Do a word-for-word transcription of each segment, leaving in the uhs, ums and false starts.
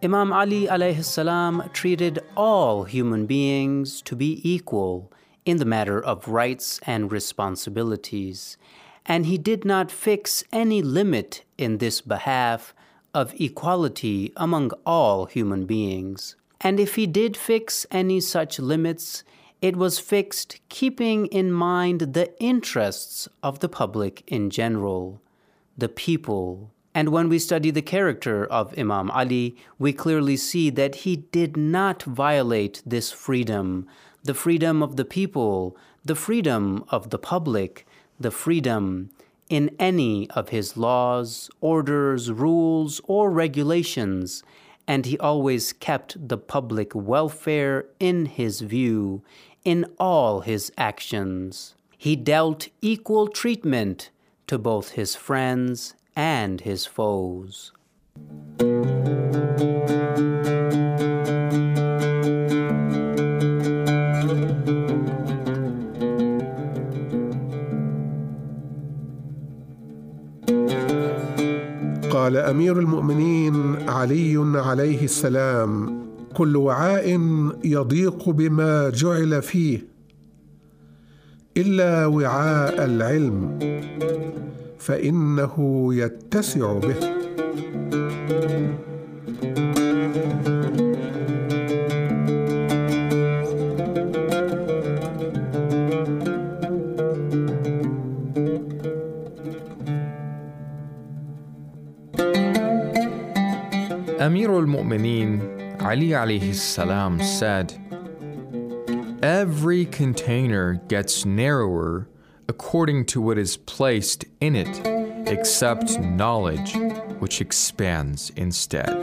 Imam Ali alayhi salam treated all human beings to be equal in the matter of rights and responsibilities, and he did not fix any limit in this behalf of equality among all human beings. And if he did fix any such limits, it was fixed keeping in mind the interests of the public in general, the people. And when we study the character of Imam Ali, we clearly see that he did not violate this freedom, the freedom of the people, the freedom of the public, the freedom in any of his laws, orders, rules, or regulations, and he always kept the public welfare in his view in all his actions. He dealt equal treatment to both his friends and his foes. قال أمير المؤمنين علي عليه السلام: كل وعاء يضيق بما جعل فيه إلا وعاء العلم فإنه يتسع به. Amir al-Mu'mineen Ali alayhi salam said, "Every container gets narrower according to what is placed in it, except knowledge, which expands instead."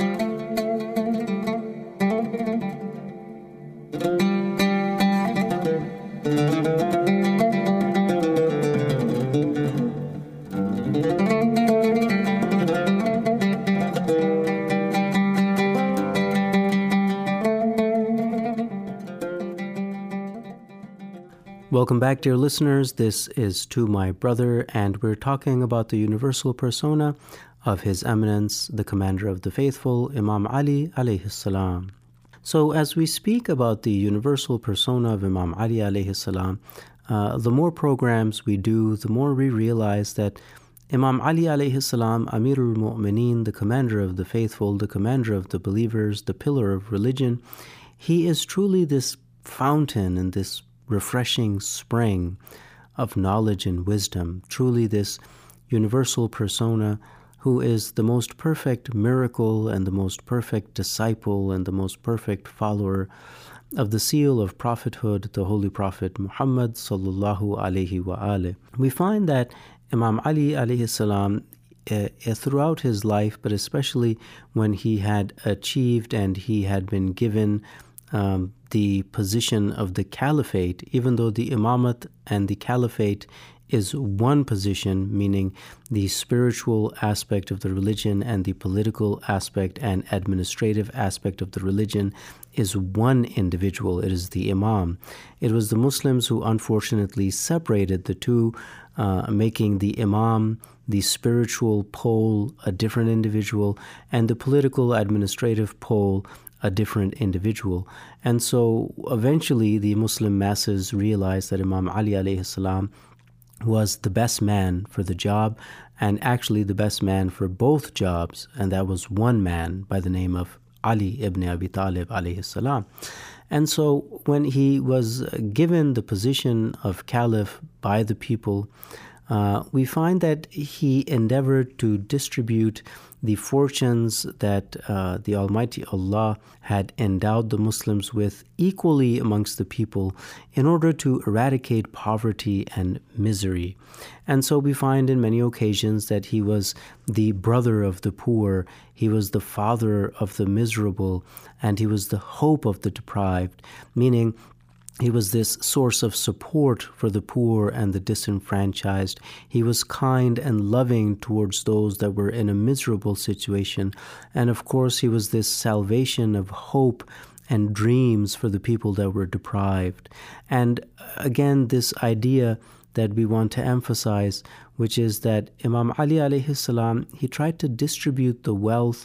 Welcome back, dear listeners. This is To My Brother, and we're talking about the universal persona of His Eminence, the Commander of the Faithful, Imam Ali alayhi salam. So as we speak about the universal persona of Imam Ali alayhi salam, uh, the more programs we do, the more we realize that Imam Ali alayhi salam, Amirul Mu'mineen, the Commander of the Faithful, the Commander of the Believers, the Pillar of Religion, he is truly this fountain and this refreshing spring of knowledge and wisdom, truly this universal persona who is the most perfect miracle and the most perfect disciple and the most perfect follower of the seal of prophethood, the Holy Prophet Muhammad sallallahu alayhi wa alih. We find that Imam Ali alayhi salam uh, throughout his life, but especially when he had achieved and he had been given Um, the position of the caliphate, even though the imamat and the caliphate is one position, meaning the spiritual aspect of the religion and the political aspect and administrative aspect of the religion is one individual. It is the imam. It was the Muslims who unfortunately separated the two, uh, making the imam, the spiritual pole, a different individual, and the political administrative pole, a different individual. And so eventually the Muslim masses realized that Imam Ali alayhi salam was the best man for the job, and actually the best man for both jobs, and that was one man by the name of Ali ibn Abi Talib alayhi salam. And so when he was given the position of caliph by the people, uh, we find that he endeavored to distribute the fortunes that uh, the Almighty Allah had endowed the Muslims with equally amongst the people in order to eradicate poverty and misery. And so we find in many occasions that he was the brother of the poor, he was the father of the miserable, and he was the hope of the deprived, meaning he was this source of support for the poor and the disenfranchised. He was kind and loving towards those that were in a miserable situation. And of course, he was this salvation of hope and dreams for the people that were deprived. And again, this idea that we want to emphasize, which is that Imam Ali alayhi salam, he tried to distribute the wealth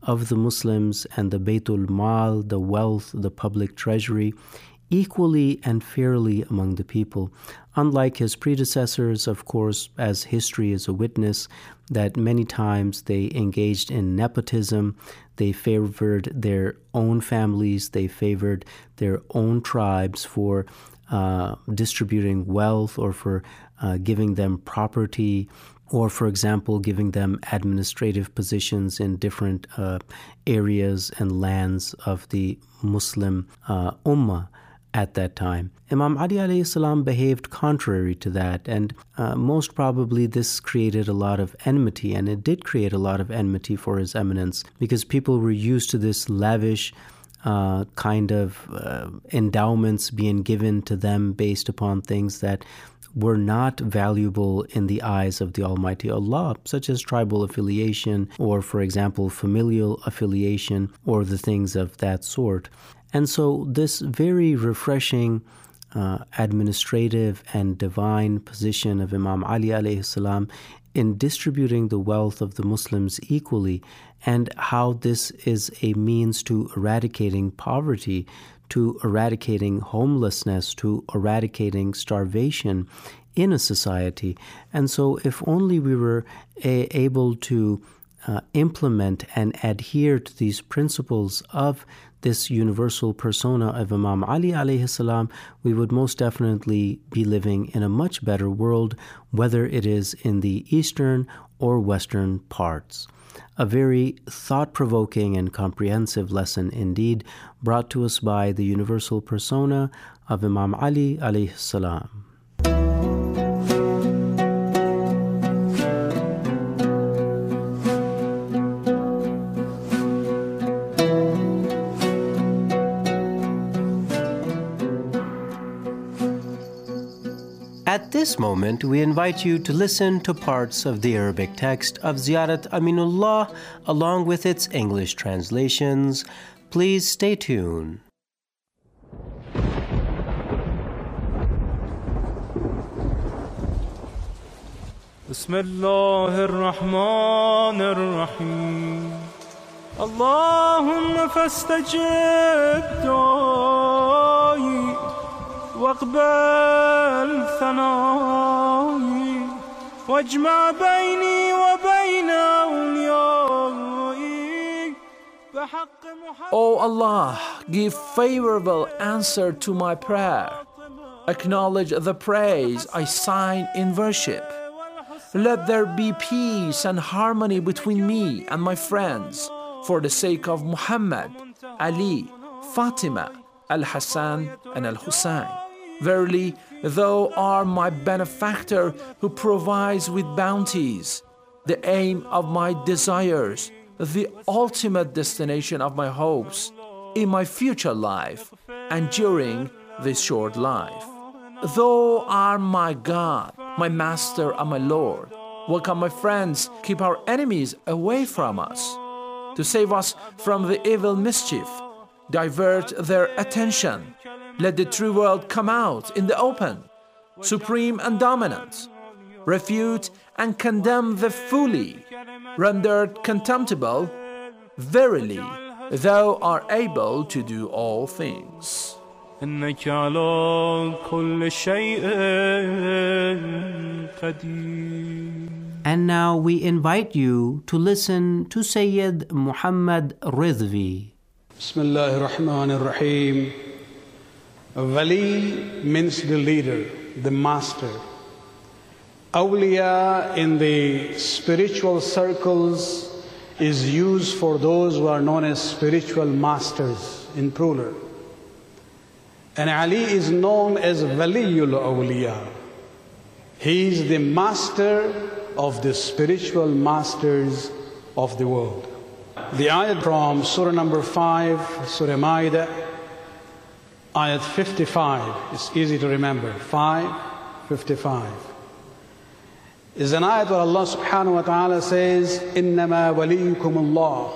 of the Muslims and the Baytul Mal, the wealth, the public treasury, equally and fairly among the people. Unlike his predecessors, of course, as history is a witness, that many times they engaged in nepotism, they favored their own families, they favored their own tribes for uh, distributing wealth or for uh, giving them property, or, for example, giving them administrative positions in different uh, areas and lands of the Muslim uh, Ummah at that time. Imam Ali alayhi salam behaved contrary to that, and uh, most probably this created a lot of enmity, and it did create a lot of enmity for His Eminence, because people were used to this lavish uh, kind of uh, endowments being given to them based upon things that were not valuable in the eyes of the Almighty Allah, such as tribal affiliation or, for example, familial affiliation or the things of that sort. And so this very refreshing uh, administrative and divine position of Imam Ali alayhi salam in distributing the wealth of the Muslims equally, and how this is a means to eradicating poverty, to eradicating homelessness, to eradicating starvation in a society. And so if only we were a- able to uh, implement and adhere to these principles of this universal persona of Imam Ali alayhi salam, we would most definitely be living in a much better world, whether it is in the eastern or western parts. A very thought-provoking and comprehensive lesson indeed, brought to us by the universal persona of Imam Ali alayhi salam. At this moment, we invite you to listen to parts of the Arabic text of Ziyarat Aminullah along with its English translations. Please stay tuned. Bismillah ar-Rahman ar-Rahim. Allahumma fastajib du'ai واقبل ثنائي واجمع بيني وبين أوليائي بحق محمد. O Allah, give favorable answer to my prayer. Acknowledge the praise I sign in worship. Let there be peace and harmony between me and my friends for the sake of Muhammad, Ali, Fatima, Al-Hassan and Al-Hussein. Verily, Thou art my benefactor who provides with bounties, the aim of my desires, the ultimate destination of my hopes in my future life and during this short life. Thou art my God, my Master and my Lord. Welcome my friends, keep our enemies away from us. To save us from the evil mischief, divert their attention. Let the true world come out in the open, supreme and dominant. Refute and condemn the fully, rendered contemptible. Verily, Thou art able to do all things. إنك على كل شيء قدير. And now we invite you to listen to Sayyid Muhammad Ridvi. Bismillah ar-Rahman ar-Rahim. Wali means the leader, the master. Awliya in the spiritual circles is used for those who are known as spiritual masters in plural. And Ali is known as Waliyul Awliya. He is the master of the spiritual masters of the world. The ayat from Surah number five, Surah Ma'idah, ayat fifty-five, it's easy to remember, five fifty-five, is an ayat where Allah subhanahu wa ta'ala says, إِنَّمَا وَلِيُّكُمُ اللَّهُ.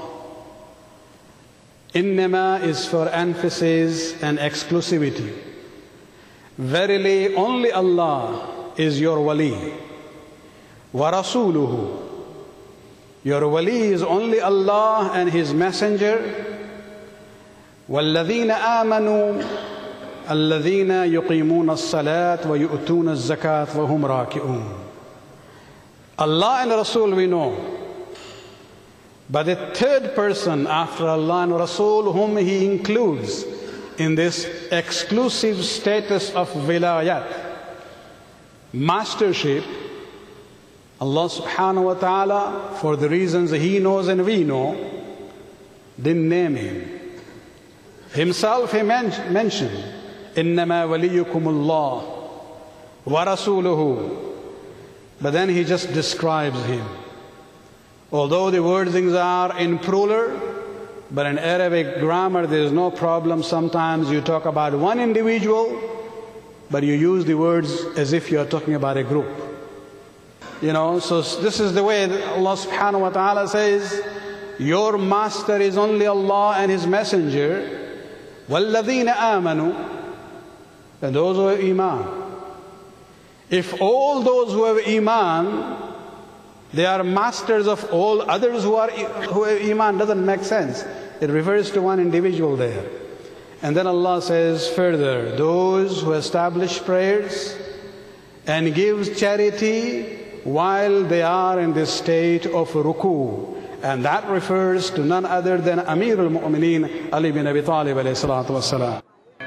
Innama is for emphasis and exclusivity. Verily, only Allah is your wali. Wa rasuluhu, Your wali is only Allah and His Messenger. وَالَّذِينَ آمَنُوا الَّذِينَ يُقِيمُونَ الصَّلَاةَ وَيُؤْتُونَ الزَّكَاةَ وَهُمْ رَاكِعُونَ. Allah and Rasul we know. But the third person after Allah and Rasul, whom He includes in this exclusive status of wilayat, mastership, Allah subhanahu wa ta'ala, for the reasons He knows and we know, didn't name Him. Himself He men- mentioned, إِنَّمَا وَلِيُّكُمُ اللَّهُ وَرَسُولُهُ. But then He just describes Him. Although the wordings are in plural, but in Arabic grammar there is no problem. Sometimes you talk about one individual, but you use the words as if you are talking about a group. You know, so this is the way that Allah subhanahu wa ta'ala says, your master is only Allah and His Messenger. وَالَّذِينَ آمَنُوا. And those who have Iman. If all those who have Iman, they are masters of all others who are who have Iman, doesn't make sense. It refers to one individual there. And then Allah says further, those who establish prayers and give charity while they are in the state of ruku. And that refers to none other than Amir al-Mu'mineen Ali bin Abi Talib alayhi salatu wassalam.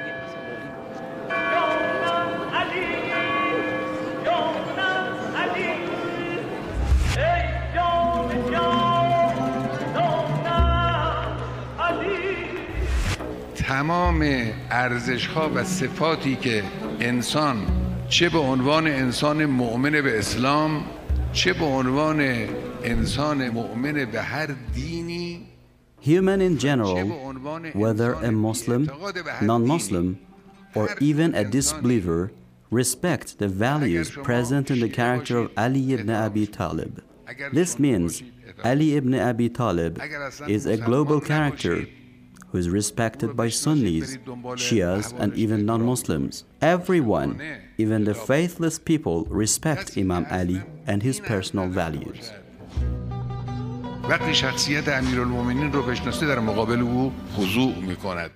تمام ارزش‌ها و صفاتی که انسان چه به عنوان انسان مؤمن به اسلام چه به عنوان انسان مؤمن به هر دینی Human in general, whether a Muslim, non-Muslim, or even a disbeliever, respect the values present in the character of Ali ibn Abi Talib. This means Ali ibn Abi Talib is a global character who is respected by Sunnis, Shias, and even non-Muslims. Everyone, even the faithless people, respect Imam Ali and his personal values. وقتی شخصیت امیرالمومنین رو بشناسه در مقابل او خضوع میکند.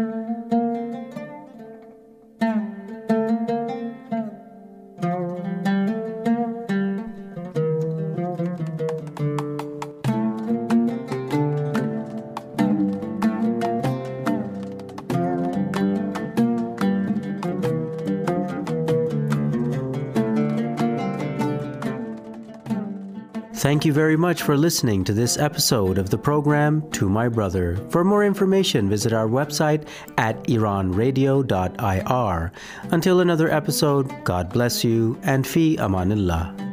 Thank you very much for listening to this episode of the program To My Brother. For more information, visit our website at iran radio dot i r. Until another episode, God bless you and fi amanillah.